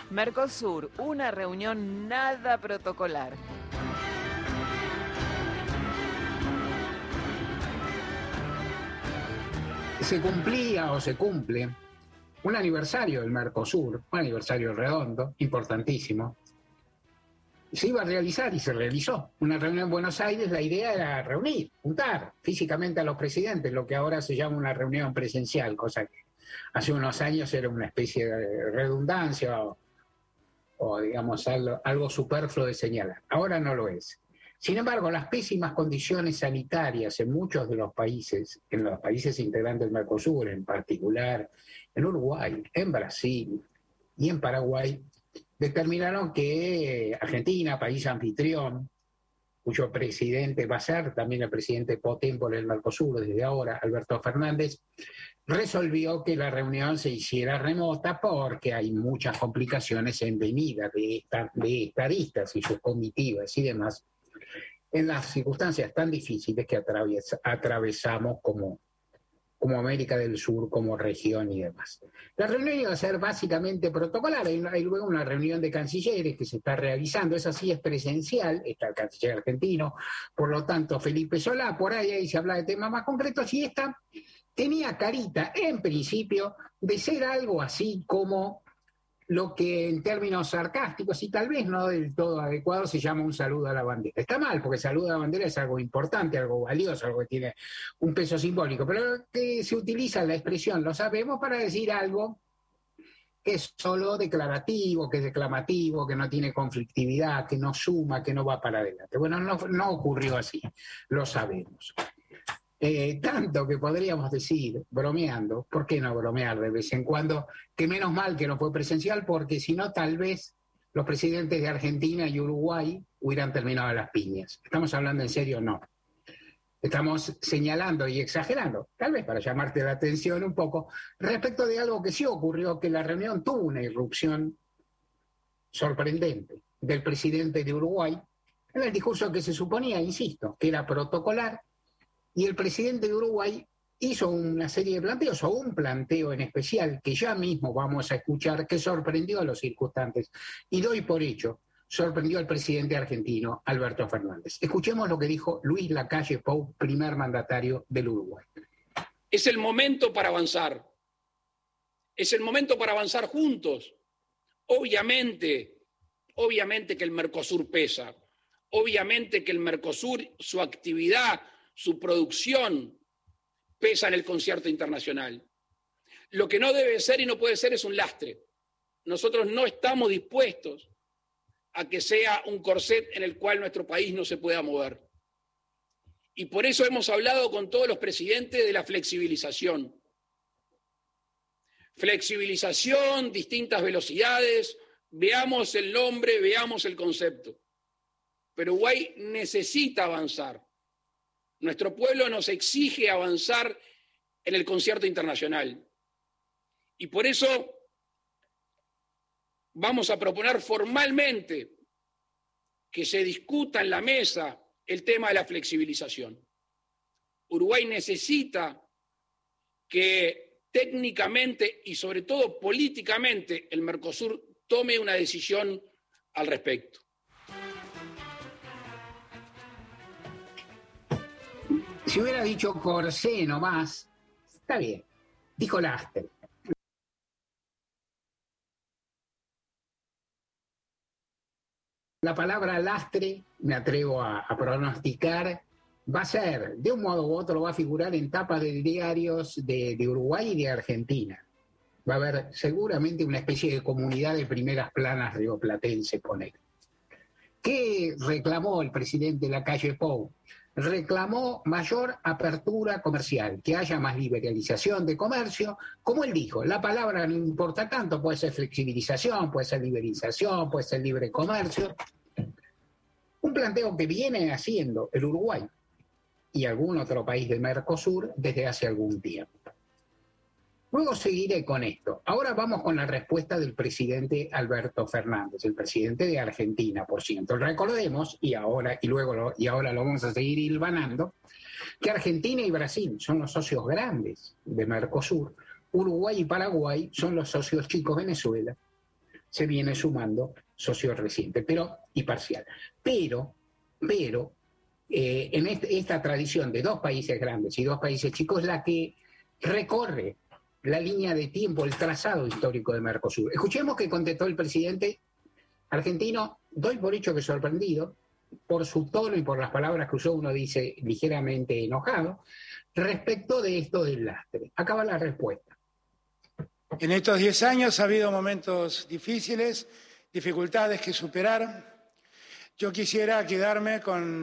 Mercosur, una reunión nada protocolar. Se cumplía o se cumple un aniversario del Mercosur, un aniversario redondo, importantísimo. Se iba a realizar y se realizó una reunión en Buenos Aires. La idea era reunir, juntar físicamente a los presidentes, lo que ahora se llama una reunión presencial, cosa que hace unos años era una especie de redundancia o digamos algo superfluo de señalar. Ahora no lo es. Sin embargo, las pésimas condiciones sanitarias en muchos de los países, en los países integrantes del Mercosur, en particular en Uruguay, en Brasil y en Paraguay, determinaron que Argentina, país anfitrión, cuyo presidente va a ser también el presidente potémpore del Mercosur desde ahora, Alberto Fernández, resolvió que la reunión se hiciera remota porque hay muchas complicaciones en venida de estadistas y sus comitivas y demás, en las circunstancias tan difíciles que atravesamos como América del Sur, como región y demás. La reunión iba a ser básicamente protocolar. Hay luego una reunión de cancilleres que se está realizando. Esa sí es presencial, está el canciller argentino, por lo tanto Felipe Solá, por ahí se habla de temas más concretos, y esta tenía carita, en principio, de ser algo así como lo que en términos sarcásticos y tal vez no del todo adecuado se llama un saludo a la bandera. Está mal, porque saludo a la bandera es algo importante, algo valioso, algo que tiene un peso simbólico, pero que se utiliza la expresión, lo sabemos, para decir algo que es solo declarativo, que es declamativo, que no tiene conflictividad, que no suma, que no va para adelante. Bueno, no ocurrió así, lo sabemos. Tanto que podríamos decir, bromeando, ¿por qué no bromear de vez en cuando? Que menos mal que no fue presencial, porque si no, tal vez los presidentes de Argentina y Uruguay hubieran terminado las piñas. ¿Estamos hablando en serio? No. Estamos señalando y exagerando, tal vez para llamarte la atención un poco, respecto de algo que sí ocurrió, que la reunión tuvo una irrupción sorprendente del presidente de Uruguay en el discurso que se suponía, insisto, que era protocolar. Y el presidente de Uruguay hizo una serie de planteos, o un planteo en especial, que ya mismo vamos a escuchar, que sorprendió a los circunstantes. Y doy por hecho, sorprendió al presidente argentino, Alberto Fernández. Escuchemos lo que dijo Luis Lacalle Pou, primer mandatario del Uruguay. Es el momento para avanzar. Es el momento para avanzar juntos. Obviamente que el Mercosur pesa. Obviamente que el Mercosur, su actividad, su producción pesa en el concierto internacional. Lo que no debe ser y no puede ser es un lastre. Nosotros no estamos dispuestos a que sea un corset en el cual nuestro país no se pueda mover. Y por eso hemos hablado con todos los presidentes de la flexibilización. Flexibilización, distintas velocidades, veamos el nombre, veamos el concepto. Pero Uruguay necesita avanzar. Nuestro pueblo nos exige avanzar en el concierto internacional. Y por eso vamos a proponer formalmente que se discuta en la mesa el tema de la flexibilización. Uruguay necesita que técnicamente y sobre todo políticamente el Mercosur tome una decisión al respecto. Si hubiera dicho corsé nomás, está bien. Dijo lastre. La palabra lastre, me atrevo a pronosticar, va a ser, de un modo u otro, va a figurar en tapas de diarios de Uruguay y de Argentina. Va a haber seguramente una especie de comunidad de primeras planas rioplatense, poner. ¿Qué reclamó el presidente Lacalle Pou? Reclamó mayor apertura comercial, que haya más liberalización de comercio. Como él dijo, la palabra no importa tanto, puede ser flexibilización, puede ser liberalización, puede ser libre comercio. Un planteo que viene haciendo el Uruguay y algún otro país de Mercosur desde hace algún tiempo. Luego seguiré con esto. Ahora vamos con la respuesta del presidente Alberto Fernández, el presidente de Argentina, por cierto. Recordemos, y ahora lo vamos a seguir hilvanando, que Argentina y Brasil son los socios grandes de Mercosur, Uruguay y Paraguay son los socios chicos, Venezuela, se viene sumando socio reciente, y parcial. Pero en esta tradición de dos países grandes y dos países chicos, la que recorre la línea de tiempo, el trazado histórico de Mercosur. Escuchemos que contestó el presidente argentino, doy por hecho que sorprendido, por su tono y por las palabras que usó, uno dice ligeramente enojado, respecto de esto del lastre. Acaba la respuesta. En estos 10 años ha habido momentos difíciles, dificultades que superar. Yo quisiera quedarme con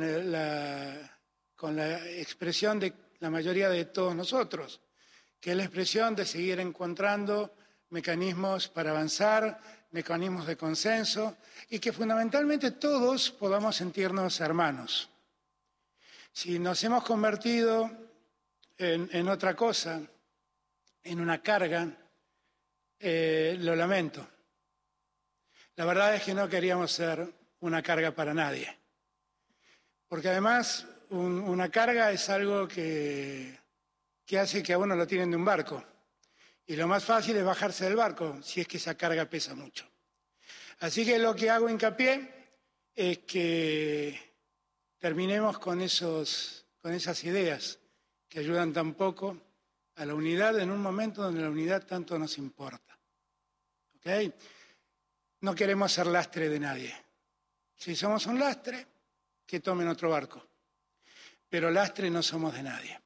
la expresión de la mayoría de todos nosotros, que es la expresión de seguir encontrando mecanismos para avanzar, mecanismos de consenso, y que fundamentalmente todos podamos sentirnos hermanos. Si nos hemos convertido en otra cosa, en una carga, lo lamento. La verdad es que no queríamos ser una carga para nadie. Porque además una carga es algo que hace que a uno lo tiren de un barco. Y lo más fácil es bajarse del barco, si es que esa carga pesa mucho. Así que lo que hago hincapié es que terminemos con esas ideas que ayudan tan poco a la unidad en un momento donde la unidad tanto nos importa. ¿Ok? No queremos ser lastre de nadie. Si somos un lastre, que tomen otro barco. Pero lastre no somos de nadie.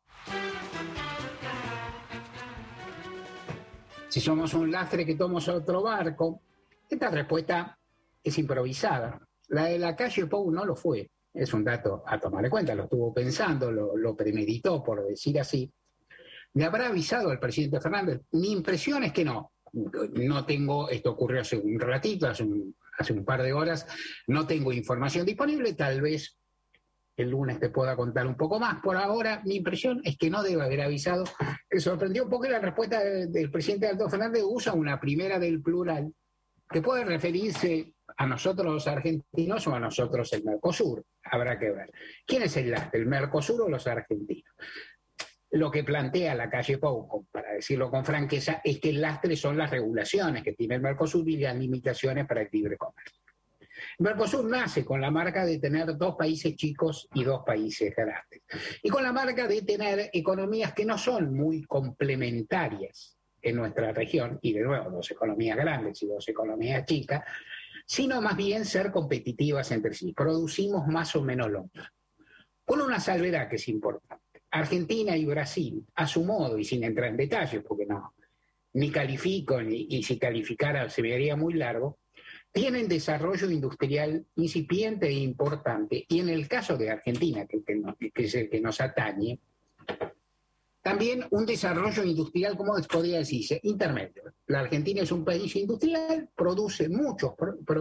Si somos un lastre, que tomamos otro barco. Esta respuesta es improvisada. La de Lacalle Pou no lo fue. Es un dato a tomar en cuenta. Lo estuvo pensando, lo premeditó, por decir así. ¿Le habrá avisado al presidente Fernández? Mi impresión es que no. No tengo, esto ocurrió hace un ratito, hace un par de horas, no tengo información disponible, tal vez el lunes te pueda contar un poco más. Por ahora, mi impresión es que no debe haber avisado. Me sorprendió un poco la respuesta del presidente Alberto Fernández, usa una primera del plural, que puede referirse a nosotros los argentinos o a nosotros el Mercosur. Habrá que ver. ¿Quién es el lastre, el Mercosur o los argentinos? Lo que plantea Lacalle Pou, para decirlo con franqueza, es que el lastre son las regulaciones que tiene el Mercosur y las limitaciones para el libre comercio. El Mercosur nace con la marca de tener dos países chicos y dos países grandes. Y con la marca de tener economías que no son muy complementarias en nuestra región, y de nuevo, dos economías grandes y dos economías chicas, sino más bien ser competitivas entre sí. Producimos más o menos lo mismo. Con una salvedad que es importante. Argentina y Brasil, a su modo, y sin entrar en detalles, porque no, ni califico, y si calificara se me haría muy largo, tienen desarrollo industrial incipiente e importante, y en el caso de Argentina, que es el que nos atañe, también un desarrollo industrial, como podría decirse, intermedio. La Argentina es un país industrial, produce muchas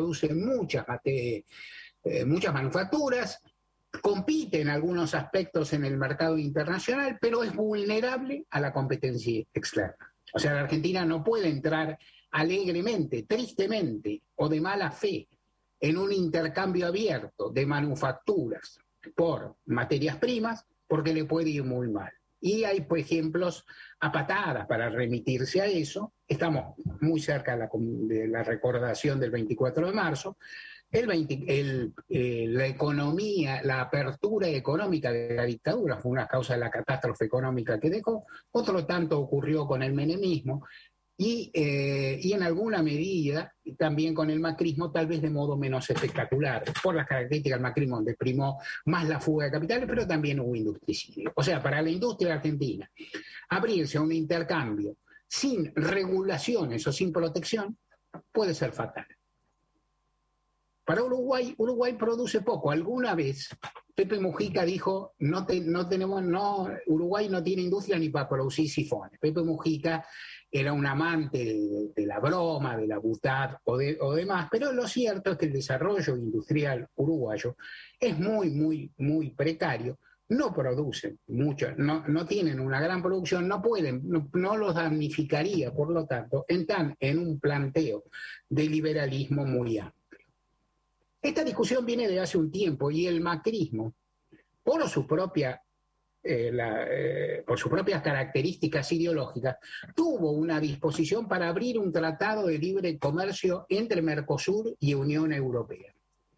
manufacturas, compite en algunos aspectos en el mercado internacional, pero es vulnerable a la competencia externa. O sea, la Argentina no puede entrar alegremente, tristemente o de mala fe en un intercambio abierto de manufacturas por materias primas, porque le puede ir muy mal. Y hay, por ejemplos, a patadas para remitirse a eso. Estamos muy cerca de la recordación del 24 de marzo. La economía, la apertura económica de la dictadura fue una causa de la catástrofe económica que dejó. Otro tanto ocurrió con el menemismo y en alguna medida también con el macrismo, tal vez de modo menos espectacular. Por las características del macrismo, donde primó más la fuga de capitales, pero también hubo industricidio. O sea, para la industria argentina, abrirse a un intercambio sin regulaciones o sin protección puede ser fatal. Para Uruguay produce poco. Alguna vez Pepe Mujica dijo, Uruguay no tiene industria ni para producir sifones. Pepe Mujica era un amante de la broma, de la butad o demás, pero lo cierto es que el desarrollo industrial uruguayo es muy, muy, muy precario. No producen mucho, no tienen una gran producción, no los damnificaría, por lo tanto, entran en un planteo de liberalismo muy amplio. Esta discusión viene de hace un tiempo y el macrismo, por su propia por sus propias características ideológicas, tuvo una disposición para abrir un tratado de libre comercio entre Mercosur y Unión Europea.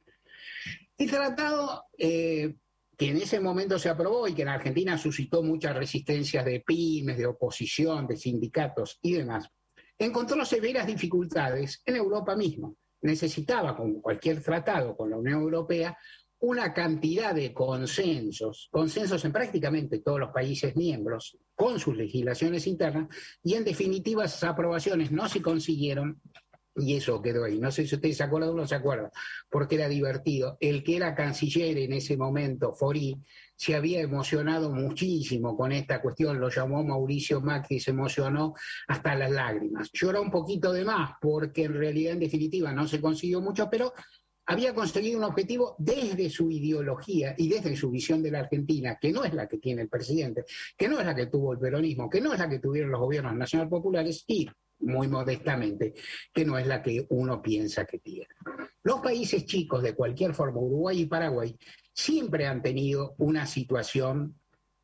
El tratado, que en ese momento se aprobó y que en Argentina suscitó muchas resistencias de pymes, de oposición, de sindicatos y demás, encontró severas dificultades en Europa misma. Necesitaba, como cualquier tratado con la Unión Europea, una cantidad de consensos en prácticamente todos los países miembros, con sus legislaciones internas, y en definitiva esas aprobaciones no se consiguieron, y eso quedó ahí. No sé si ustedes se acuerdan o no se acuerdan, porque era divertido. El que era canciller en ese momento, Forí, se había emocionado muchísimo con esta cuestión, lo llamó Mauricio Macri, se emocionó hasta las lágrimas. Lloró un poquito de más, porque en realidad, en definitiva, no se consiguió mucho, pero había conseguido un objetivo desde su ideología y desde su visión de la Argentina, que no es la que tiene el presidente, que no es la que tuvo el peronismo, que no es la que tuvieron los gobiernos nacional populares y, muy modestamente, que no es la que uno piensa que tiene. Los países chicos, de cualquier forma, Uruguay y Paraguay, siempre han tenido una situación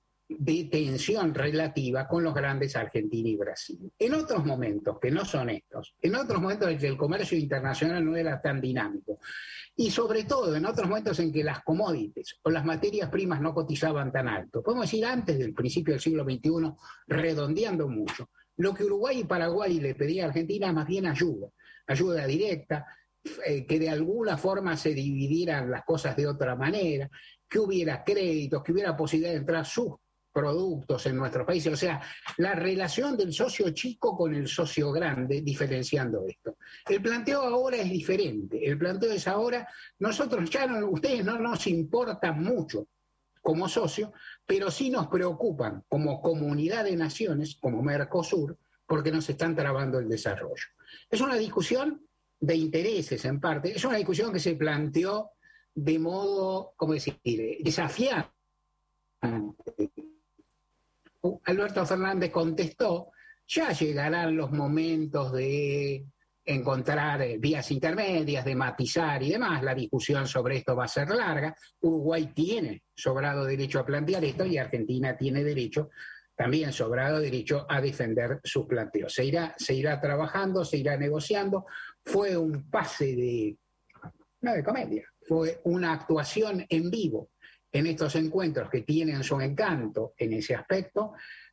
de tensión relativa con los grandes Argentina y Brasil. En otros momentos, que no son estos, en otros momentos en que el comercio internacional no era tan dinámico, y sobre todo en otros momentos en que las commodities o las materias primas no cotizaban tan alto, podemos decir antes del principio del siglo XXI, redondeando mucho, lo que Uruguay y Paraguay le pedían a Argentina más bien ayuda directa, que de alguna forma se dividieran las cosas de otra manera, que hubiera créditos, que hubiera posibilidad de entrar sus productos en nuestros países, o sea, la relación del socio chico con el socio grande, diferenciando esto. El planteo ahora es diferente, el planteo es ahora, nosotros ya no, ustedes no nos importan mucho como socio, pero sí nos preocupan como comunidad de naciones, como Mercosur, porque nos están trabando el desarrollo. Es una discusión de intereses en parte, es una discusión que se planteó de modo, ¿cómo decir?, desafiante. Alberto Fernández contestó, ya llegarán los momentos de encontrar vías intermedias, de matizar y demás, la discusión sobre esto va a ser larga, Uruguay tiene sobrado derecho a plantear esto y Argentina tiene derecho, también sobrado derecho a defender sus planteos. Se irá trabajando, se irá negociando, fue un pase no de comedia, fue una actuación en vivo en estos encuentros que tienen su encanto en ese aspecto,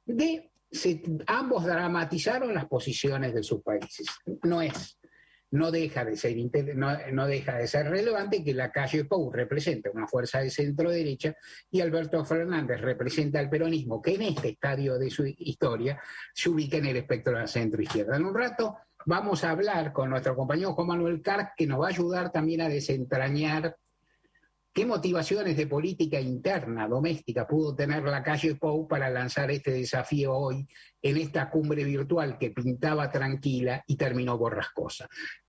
ambos dramatizaron las posiciones de sus países. No deja de ser relevante que la calle Pou representa una fuerza de centro derecha y Alberto Fernández representa al peronismo, que en este estadio de su historia se ubica en el espectro de la centro izquierda. En un rato vamos a hablar con nuestro compañero Juan Manuel Carr, que nos va a ayudar también a desentrañar qué motivaciones de política interna, doméstica, pudo tener la calle Pou para lanzar este desafío hoy en esta cumbre virtual que pintaba tranquila y terminó borrascosa.